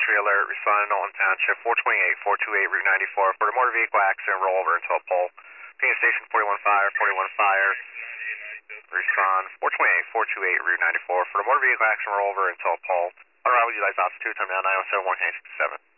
entry alert, respond to Knowlton Township, 428, 428, Route 94, for the motor vehicle accident, roll over until a pole. Phoenix Station 41 Fire, 41 Fire, respond, 428, 428, Route 94, for the motor vehicle accident, roll over until a pole. Unrivaled, utilize altitude, time now 9071, 67.